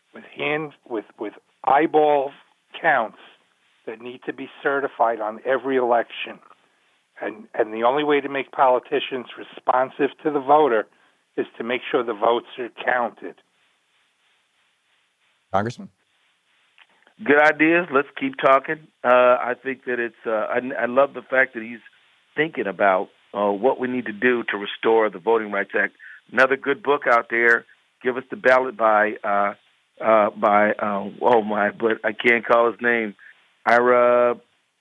with eyeball counts that need to be certified on every election. And the only way to make politicians responsive to the voter is to make sure the votes are counted.
Congressman?
Good ideas. Let's keep talking. I think that it's, I love the fact that he's thinking about what we need to do to restore the Voting Rights Act. Another good book out there, Give Us the Ballot but I can't call his name. I'm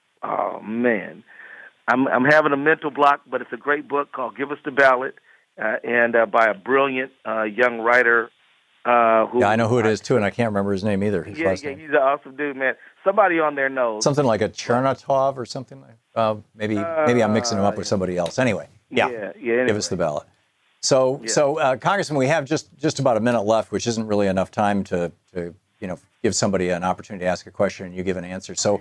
having a mental block, but it's a great book called Give Us the Ballot, and by a brilliant young writer.
I know who it is, too, and I can't remember his name either. He's
an awesome dude, man. Somebody on there knows.
Something like a Chernatov or something like maybe I'm mixing him up with somebody else. Anyway,
anyway.
Give us the ballot. So, Congressman, we have just about a minute left, which isn't really enough time to give somebody an opportunity to ask a question and you give an answer. So,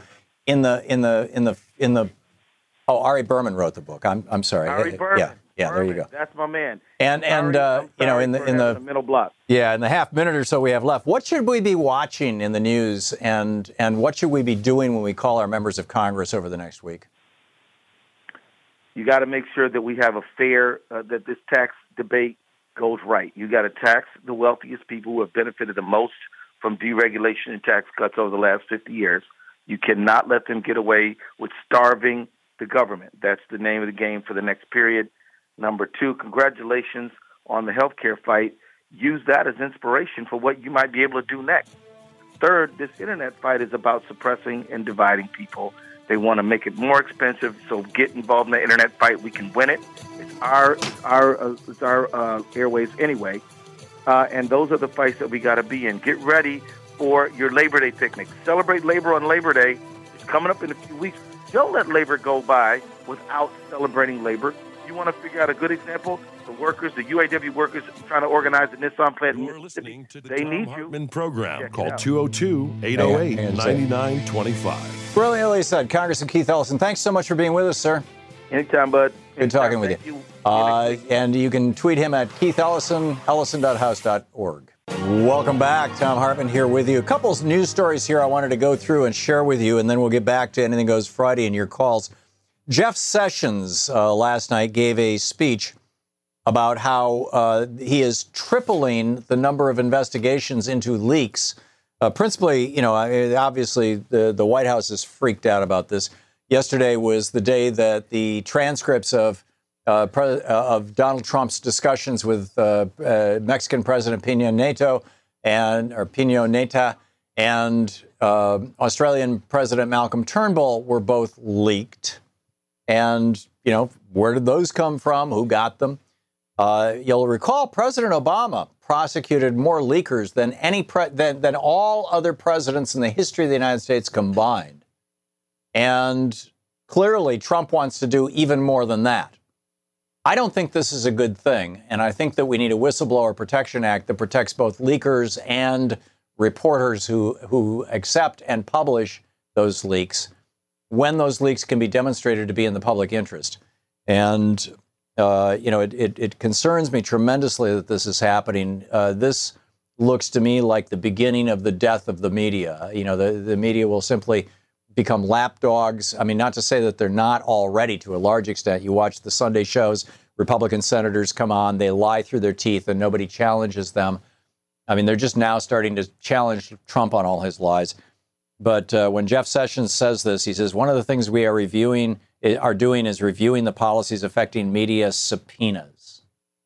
Ari Berman wrote the book. I'm sorry.
Ari Berman.
Yeah, there you go.
That's my man.
And in the
middle block.
Yeah, in the half minute or so we have left, what should we be watching in the news, and what should we be doing when we call our members of Congress over the next week?
You got to make sure that we have a fair that this tax debate goes right. You got to tax the wealthiest people who have benefited the most from deregulation and tax cuts over the last 50 years. You cannot let them get away with starving the government. That's the name of the game for the next period. Number two, congratulations on the healthcare fight. Use that as inspiration for what you might be able to do next. Third, this internet fight is about suppressing and dividing people. They want to make it more expensive, so get involved in the internet fight. We can win it. It's our airwaves anyway. And those are the fights that we got to be in. Get ready for your Labor Day picnic. Celebrate labor on Labor Day. It's coming up in a few weeks. Don't let labor go by without celebrating labor. You want to figure out a good example? The workers, the UAW workers trying to organize the Nissan plant.
You're listening to the
they
Tom
need
Hartman
you.
program. Call 202-808-9925.
Brilliantly said, Congressman Keith Ellison. Thanks so much for being with us, sir.
Anytime, bud.
Good talking with you. And you can tweet him at Keith Ellison, ellison.house.org. Welcome back. Tom Hartman here with you. A couple of news stories here I wanted to go through and share with you, and then we'll get back to Anything Goes Friday and your calls. Jeff Sessions last night gave a speech about how he is tripling the number of investigations into leaks. Principally, obviously the White House is freaked out about this. Yesterday was the day that the transcripts of Donald Trump's discussions with Mexican President Peña Nieto and Australian President Malcolm Turnbull were both leaked. And, where did those come from? Who got them? You'll recall President Obama prosecuted more leakers than than all other presidents in the history of the United States combined. And clearly Trump wants to do even more than that. I don't think this is a good thing, and I think that we need a Whistleblower Protection Act that protects both leakers and reporters who accept and publish those leaks when those leaks can be demonstrated to be in the public interest. And, it concerns me tremendously that this is happening. This looks to me like the beginning of the death of the media. The media will simply become lapdogs. I mean, not to say that they're not already to a large extent. You watch the Sunday shows, Republican senators come on, they lie through their teeth and nobody challenges them. I mean, they're just now starting to challenge Trump on all his lies. But when Jeff Sessions says this, he says, one of the things we are doing is reviewing the policies affecting media subpoenas.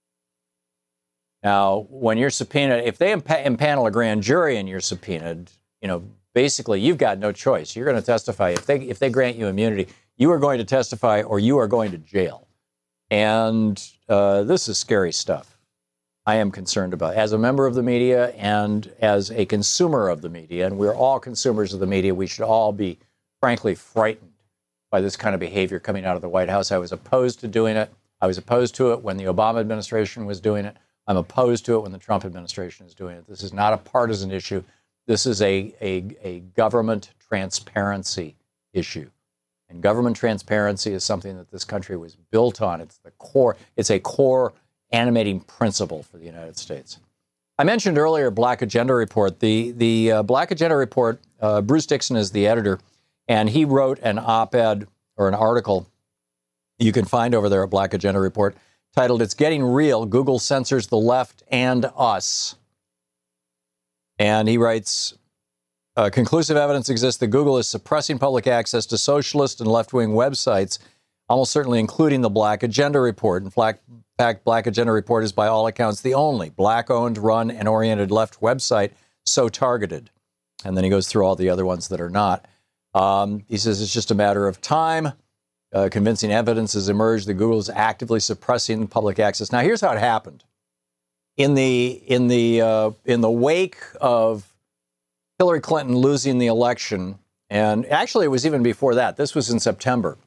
Now, when you're subpoenaed, if they impanel a grand jury and you're subpoenaed, basically, you've got no choice. You're going to testify. If they grant you immunity, you are going to testify or you are going to jail. And this is scary stuff. I am concerned about as a member of the media and as a consumer of the media, and we're all consumers of the media. We should all be, frankly, frightened by this kind of behavior coming out of the White House. I was opposed to doing it. I was opposed to it when the Obama administration was doing it. I'm opposed to it when the Trump administration is doing it. This is not a partisan issue. This is a government transparency issue. And government transparency is something that this country was built on. It's a core animating principle for the United States. I mentioned earlier Black Agenda Report. The Black Agenda Report, Bruce Dixon is the editor, and he wrote an op-ed or an article you can find over there at Black Agenda Report titled, "It's Getting Real, Google Censors the Left and Us." And he writes, conclusive evidence exists that Google is suppressing public access to socialist and left-wing websites, almost certainly including the Black Agenda Report. In fact, Black Agenda Report is by all accounts the only Black-owned, run, and oriented left website so targeted. And then he goes through all the other ones that are not. He says it's just a matter of time. Convincing evidence has emerged that Google is actively suppressing public access. Now, here's how it happened. In the wake of Hillary Clinton losing the election, and actually it was even before that. This was in September.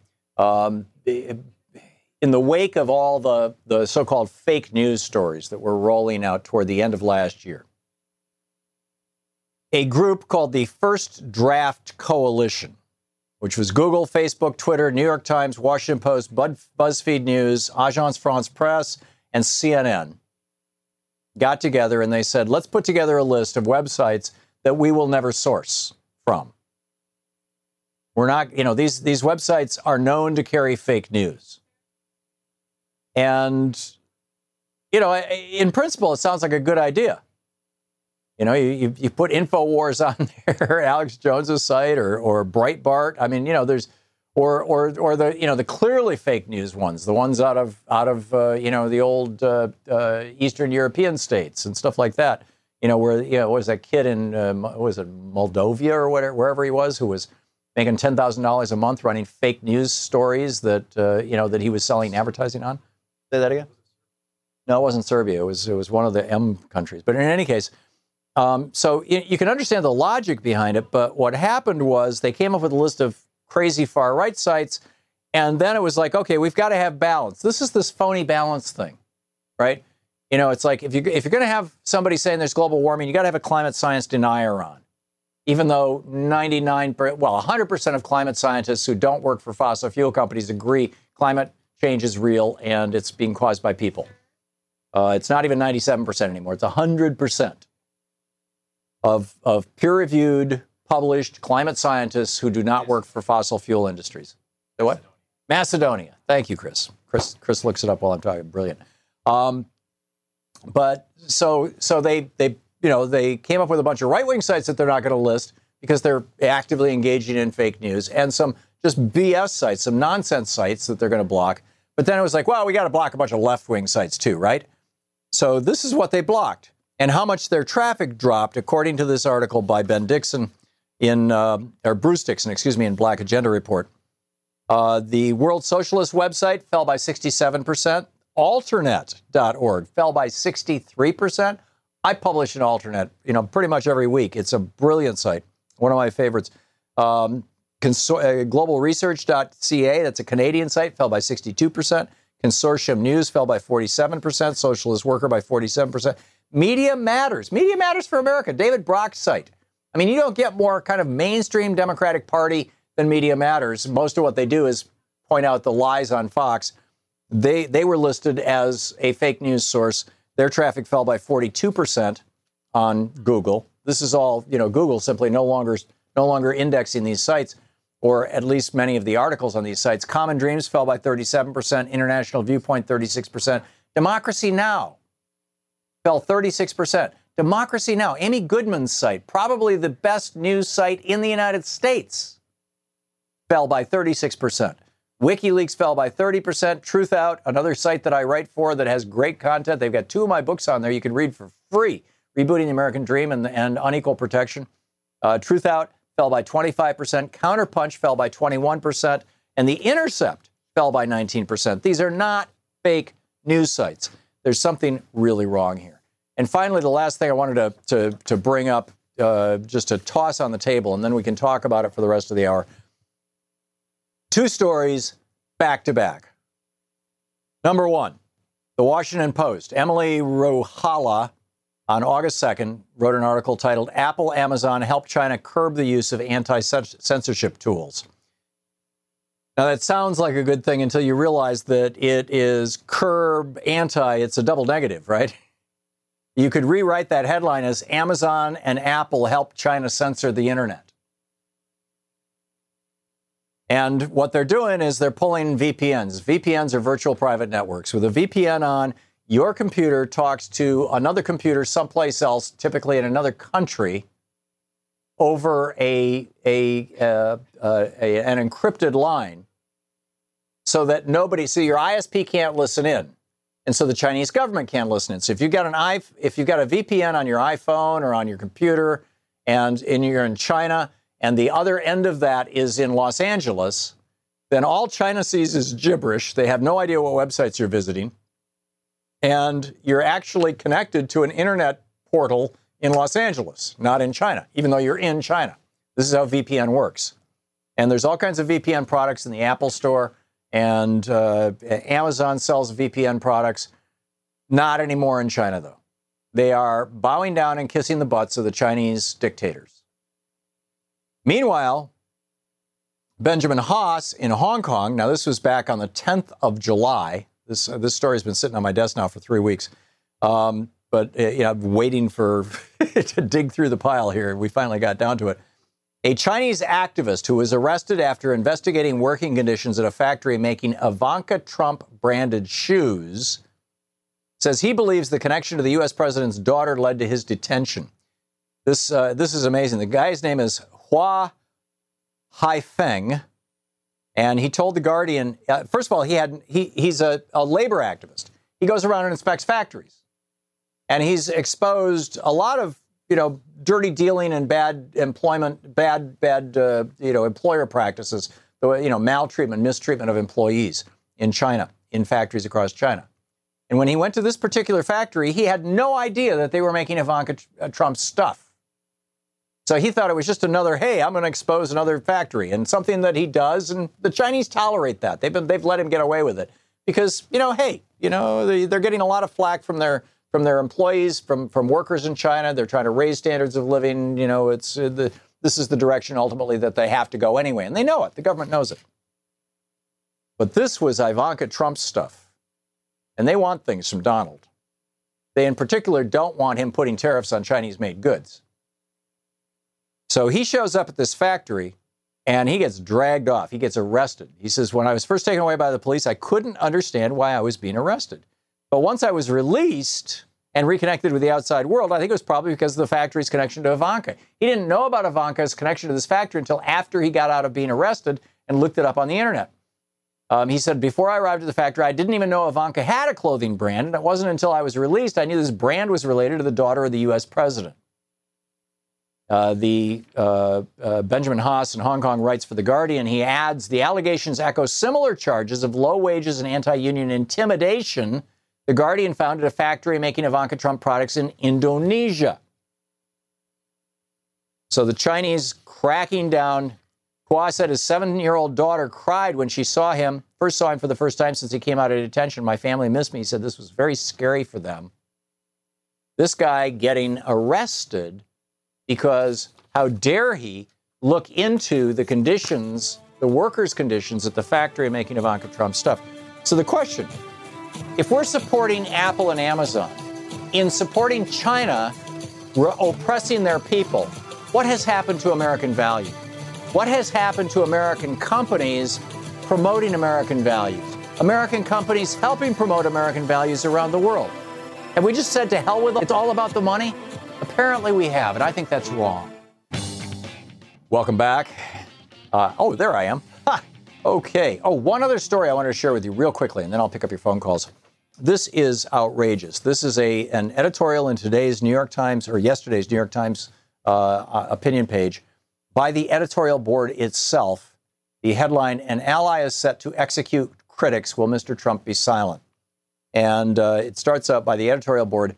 In the wake of all the so-called fake news stories that were rolling out toward the end of last year, a group called the First Draft Coalition, which was Google, Facebook, Twitter, New York Times, Washington Post, BuzzFeed News, Agence France-Presse, and CNN, got together and they said, let's put together a list of websites that we will never source from. We're not, these websites are known to carry fake news. And, in principle, it sounds like a good idea. You put InfoWars on there, Alex Jones's site, or Breitbart. I mean, there's, or the clearly fake news ones, the ones out of the old Eastern European states and stuff like that. Where was that kid in was it Moldova or whatever, wherever he was, who was making $10,000 a month running fake news stories that that he was selling advertising on. Say that again. No, it wasn't Serbia. It was one of the M countries. But in any case. So you can understand the logic behind it, but what happened was they came up with a list of crazy far-right sites, and then it was like, okay, we've got to have balance. This is this phony balance thing, right? It's like if you're going to have somebody saying there's global warming, you got to have a climate science denier on, even though 100% of climate scientists who don't work for fossil fuel companies agree climate change is real and it's being caused by people. It's not even 97% anymore. It's 100%. Of peer-reviewed, published climate scientists who do not work for fossil fuel industries. The what? Macedonia. Thank you, Chris. Chris looks it up while I'm talking. Brilliant. But so they came up with a bunch of right-wing sites that they're not going to list because they're actively engaging in fake news, and some just BS sites, some nonsense sites that they're going to block. But then it was like, well, we got to block a bunch of left-wing sites too, right? So this is what they blocked. And how much their traffic dropped, according to this article by Ben Dixon or Bruce Dixon, in Black Agenda Report. The World Socialist website fell by 67%. Alternet.org fell by 63%. I publish an Alternet, pretty much every week. It's a brilliant site, one of my favorites. Globalresearch.ca, that's a Canadian site, fell by 62%. Consortium News fell by 47%. Socialist Worker by 47%. Media Matters. Media Matters for America. David Brock's site. I mean, you don't get more kind of mainstream Democratic Party than Media Matters. Most of what they do is point out the lies on Fox. They were listed as a fake news source. Their traffic fell by 42% on Google. This is all, Google simply no longer indexing these sites, or at least many of the articles on these sites. Common Dreams fell by 37%. International Viewpoint, 36%. Democracy Now! Fell 36%. Democracy Now!, Amy Goodman's site, probably the best news site in the United States, fell by 36%. WikiLeaks fell by 30%. Truth Out, another site that I write for that has great content. They've got 2 of my books on there you can read for free. Rebooting the American Dream and Unequal Protection. Truth Out fell by 25%. Counterpunch fell by 21%. And The Intercept fell by 19%. These are not fake news sites. There's something really wrong here. And finally, the last thing I wanted to bring up, just to toss on the table, and then we can talk about it for the rest of the hour. 2 stories back to back. Number 1, the Washington Post. Emily Rohala on August 2nd wrote an article titled Apple, Amazon Help China Curb the Use of Anti-Censorship Tools. Now, that sounds like a good thing until you realize that it is curb anti. It's a double negative, right? You could rewrite that headline as Amazon and Apple help China censor the internet. And what they're doing is they're pulling VPNs. VPNs are virtual private networks. With a VPN on, your computer talks to another computer someplace else, typically in another country, over an encrypted line, so that so your ISP can't listen in, and so the Chinese government can't listen in. So if you've got a VPN on your iPhone or on your computer, and you're in China, and the other end of that is in Los Angeles, then all China sees is gibberish. They have no idea what websites you're visiting. And you're actually connected to an internet portal in Los Angeles, not in China, even though you're in China. This is how VPN works. And there's all kinds of VPN products in the Apple Store, and Amazon sells VPN products. Not anymore in China, though. They are bowing down and kissing the butts of the Chinese dictators. Meanwhile, Benjamin Haas in Hong Kong, now this was back on the 10th of July. This story's been sitting on my desk now for 3 weeks. I'm waiting to dig through the pile here. We finally got down to it. A Chinese activist who was arrested after investigating working conditions at a factory making Ivanka Trump-branded shoes says he believes the connection to the U.S. president's daughter led to his detention. This is amazing. The guy's name is Hua Haifeng, and he told The Guardian, first of all, he's a labor activist. He goes around and inspects factories, and he's exposed a lot of dirty dealing and bad employment, employer practices, maltreatment, mistreatment of employees in China, in factories across China. And when he went to this particular factory, he had no idea that they were making Ivanka Trump's stuff. So he thought it was just another, hey, I'm going to expose another factory, and something that he does. And the Chinese tolerate that. They've let him get away with it because, they're getting a lot of flack from their employees, from workers in China. They're trying to raise standards of living. This is the direction ultimately that they have to go anyway. And they know it. The government knows it. But this was Ivanka Trump's stuff. And they want things from Donald. They in particular don't want him putting tariffs on Chinese-made goods. So he shows up at this factory, and he gets dragged off. He gets arrested. He says, when I was first taken away by the police, I couldn't understand why I was being arrested. But once I was released and reconnected with the outside world, I think it was probably because of the factory's connection to Ivanka. He didn't know about Ivanka's connection to this factory until after he got out of being arrested and looked it up on the internet. He said, before I arrived at the factory, I didn't even know Ivanka had a clothing brand, and it wasn't until I was released I knew this brand was related to the daughter of the U.S. president. Benjamin Haas in Hong Kong writes for The Guardian. He adds, the allegations echo similar charges of low wages and anti-union intimidation The Guardian found at a factory making Ivanka Trump products in Indonesia. So the Chinese cracking down Kua said his 7-year-old daughter cried when she first saw him for the first time since he came out of detention. My family missed me. He said this was very scary for them. This guy getting arrested because how dare he look into the conditions, the workers' conditions at the factory making Ivanka Trump stuff. So the question, if we're supporting Apple and Amazon in supporting China oppressing their people, what has happened to American values? What has happened to American companies promoting American values? American companies helping promote American values around the world? Have we just said to hell with it? It's all about the money? Apparently we have, and I think that's wrong. Welcome back. There I am. Okay. One other story I wanted to share with you real quickly, and then I'll pick up your phone calls. This is outrageous. This is an editorial in today's New York Times, or yesterday's New York Times opinion page, by the editorial board itself. The headline, "An ally is set to execute critics. Will Mr. Trump be silent?" And it starts out by the editorial board.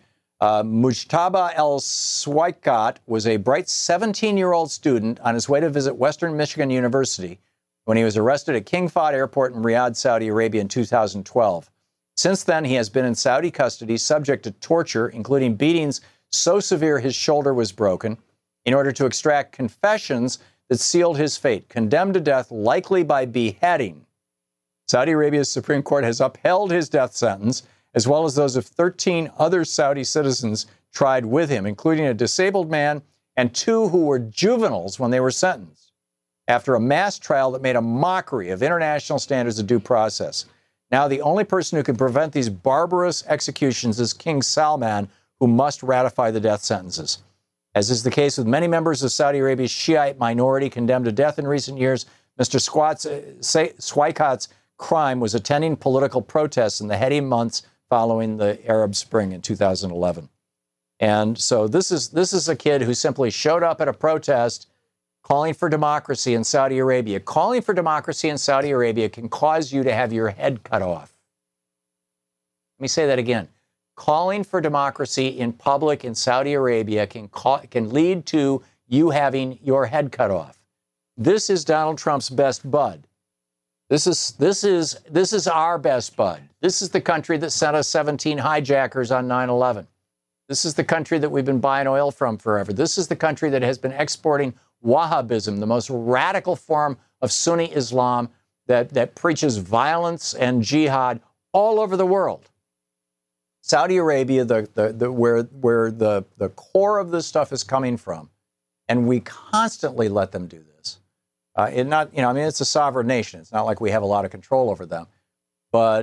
Mujtaba El-Swaikat was a bright 17-year-old student on his way to visit Western Michigan University when he was arrested at King Fahd Airport in Riyadh, Saudi Arabia in 2012. Since then, he has been in Saudi custody, subject to torture, including beatings so severe his shoulder was broken, in order to extract confessions that sealed his fate, condemned to death, likely by beheading. Saudi Arabia's Supreme Court has upheld his death sentence, as well as those of 13 other Saudi citizens tried with him, including a disabled man and 2 who were juveniles when they were sentenced, after a mass trial that made a mockery of international standards of due process. Now, the only person who can prevent these barbarous executions is King Salman, who must ratify the death sentences. As is the case with many members of Saudi Arabia's Shiite minority condemned to death in recent years, Mr. Swaikat's crime was attending political protests in the heady months following the Arab Spring in 2011. And so this is a kid who simply showed up at a protest calling for democracy in Saudi Arabia. Calling for democracy in Saudi Arabia can cause you to have your head cut off. Let me say that again. Calling for democracy in public in Saudi Arabia can lead to you having your head cut off. This is Donald Trump's best bud. This is our best bud. This is the country that sent us 17 hijackers on 9/11. This is the country that we've been buying oil from forever. This is the country that has been exporting Wahhabism, the most radical form of Sunni Islam that preaches violence and jihad all over the world. Saudi Arabia, where the core of this stuff is coming from, and we constantly let them do this. It's a sovereign nation. It's not like we have a lot of control over them, but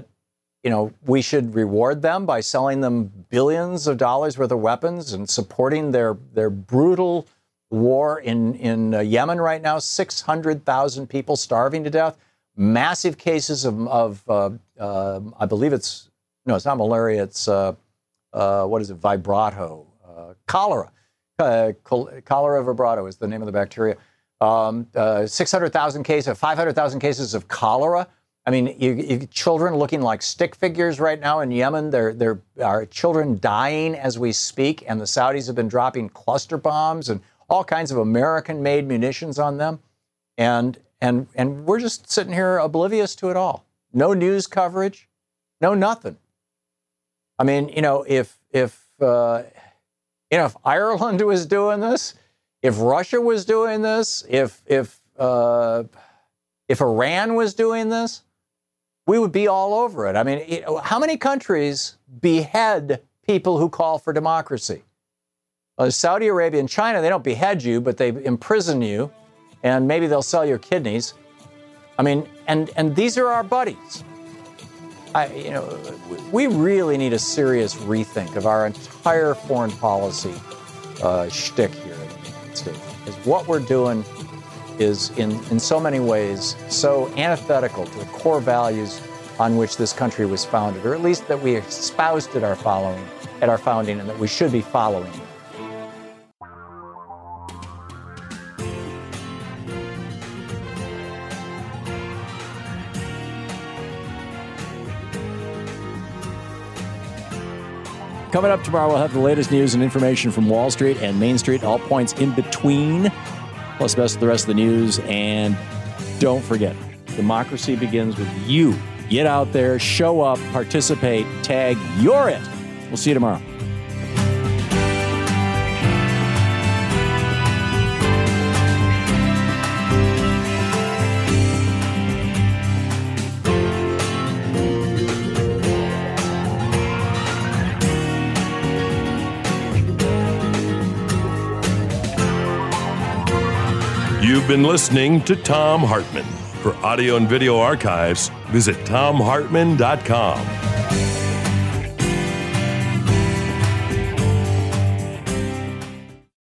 we should reward them by selling them billions of dollars worth of weapons and supporting their brutal war in Yemen right now. 600,000 people starving to death. Massive cases of I believe it's not malaria. It's vibrato, cholera. Cholera vibrato is the name of the bacteria. 600,000 cases, 500,000 cases of cholera. I mean, you children looking like stick figures right now in Yemen. There are children dying as we speak, and the Saudis have been dropping cluster bombs and all kinds of American-made munitions on them, and we're just sitting here oblivious to it all. No news coverage, no nothing. I mean, if Ireland was doing this, if Russia was doing this, if Iran was doing this, we would be all over it. I mean, how many countries behead people who call for democracy? Saudi Arabia and China, they don't behead you, but they imprison you, and maybe they'll sell your kidneys. I mean, and these are our buddies. We really need a serious rethink of our entire foreign policy shtick here in the United States. Because what we're doing is, in so many ways, so antithetical to the core values on which this country was founded, or at least that we espoused at our founding, and that we should be following.
Coming up tomorrow, we'll have the latest news and information from Wall Street and Main Street, all points in between, plus the rest of the news and don't forget, democracy begins with you. Get out there, show up, participate, tag, you're it. We'll see you tomorrow.
You've been listening to Thom Hartmann. For audio and video archives, visit thomhartmann.com.